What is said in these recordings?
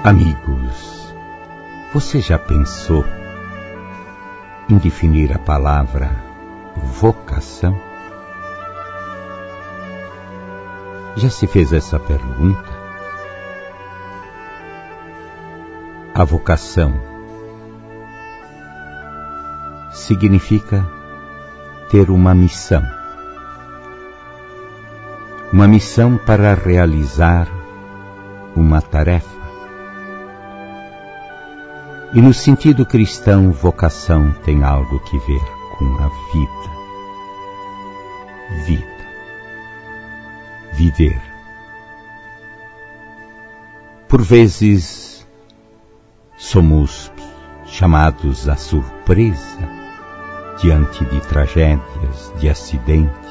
Amigos, você já pensou em definir a palavra vocação? Já se fez essa pergunta? A vocação significa ter uma missão para realizar uma tarefa. E no sentido cristão, vocação tem algo que ver com a vida, viver. Por vezes, somos chamados à surpresa diante de tragédias, de acidentes.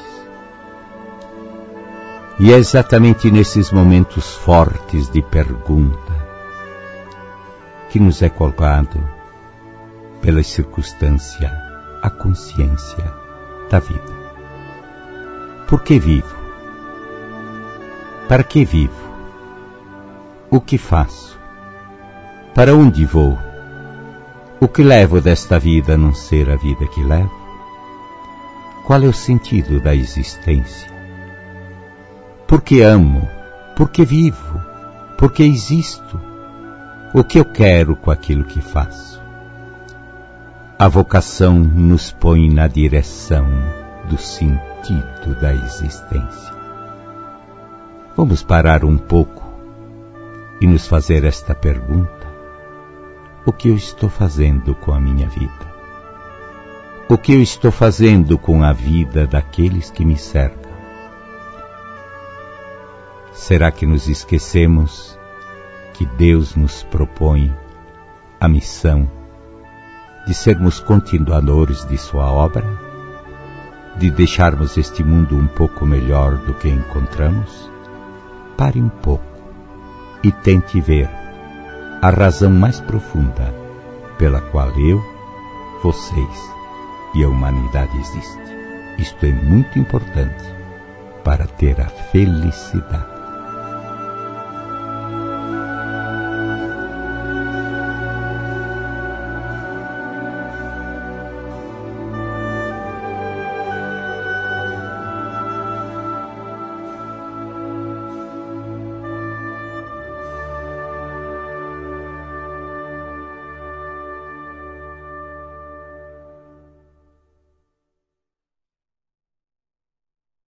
E é exatamente nesses momentos fortes de pergunta que nos é colocado pela circunstância a consciência da vida. Por que vivo? Para que vivo? O que faço? Para onde vou? O que levo desta vida a não ser a vida que levo? Qual é o sentido da existência? Por que amo? Por que vivo? Por que existo? O que eu quero com aquilo que faço? A vocação nos põe na direção do sentido da existência. Vamos parar um pouco e nos fazer esta pergunta: o que eu estou fazendo com a minha vida? O que eu estou fazendo com a vida daqueles que me cercam? Será que nos esquecemos que Deus nos propõe a missão de sermos continuadores de sua obra, de deixarmos este mundo um pouco melhor do que encontramos? Pare um pouco e tente ver a razão mais profunda pela qual eu, vocês e a humanidade existe. Isto é muito importante para ter a felicidade.